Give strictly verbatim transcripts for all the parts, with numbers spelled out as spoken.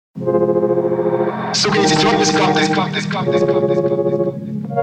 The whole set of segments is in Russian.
Сука, не течет без капли, капли, капли, капли, капли.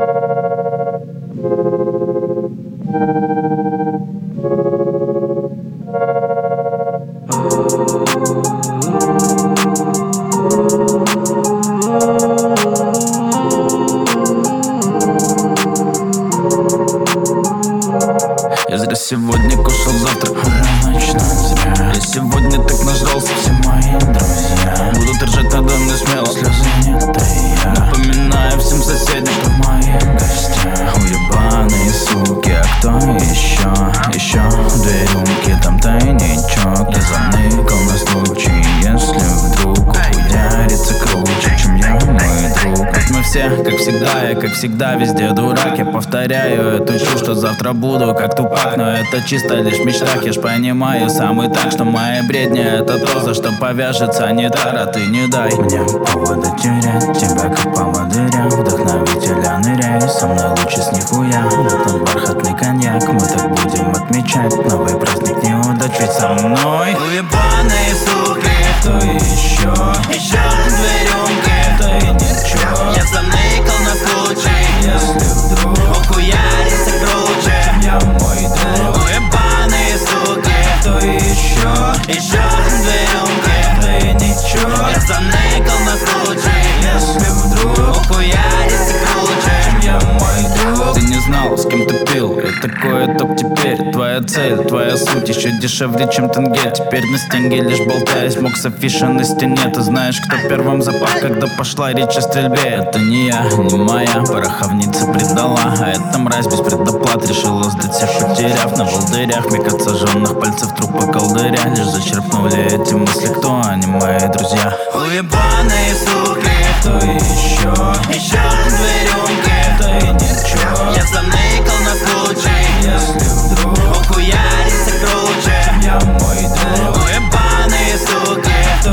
Я зря сегодня кушал завтрак, однозначно зря. Я сегодня так нажрался, все мои друзья будут ржать надо мной смело, слезы нет, да я напоминаю всем соседям про моих гостях. Уебаные суки, а кто еще? Еще две рюмки, там тайничок. Я заныкал на случай, если вдруг ухуярится круче, чем я, мой друг. Ведь мы все, как всегда, я как всегда везде дурак. Я повторяю эту чушь, что завтра буду как Тупак, но это чисто лишь в мечтах. Я ж понимаю сам и так, что мои бредни это то, за что повяжется нитара. Ты не дай мне повода терять тебя, как поводыря. Вдохновителя ныряй, со мной лучше с нихуя. Вот он бархатный коньяк, мы так будем отмечать новый праздник неудач, ведь со мной уебаные суки. Кто еще? Еще две рюмки, это и ничего. Я заныкал на случай, если вдруг ухуярится круче, чем я, мой друг. Уебаные суки. Кто еще? Еще две рюмки, это и ничего. Я заныкал на случай, если вдруг ухуярится круче, чем я, мой друг. Ты не знал, с кем ты пил, и такое топ теперь. Твоя цель, твоя суть еще дешевле, чем тенге. Теперь на стенге лишь болтаясь, мог с афиши на стене. Ты знаешь, кто первым запах, когда пошла речь о стрельбе. Это не я, не моя пороховница предала, а эта мразь без предоплат решила сдать всех, потеряв на волдырях миг от сожженных пальцев трупа колдыря. Лишь зачерпнули эти мысли, кто они, мои друзья. Уебаные суки. Кто еще? Еще две рюмки, это и ничего. Я заныкал на случай, если вдруг ухуярится круче, чем я, мой друг. Уебаные суки. Кто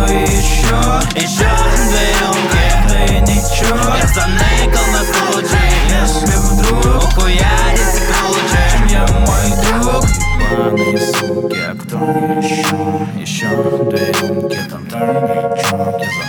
еще? Еще две рюмки, это и ничего. Я заныкал на случай, если вдруг ухуярится круче, чем я, мой друг. Уебаные суки, а кто еще? Еще две рюмки, там тайничок.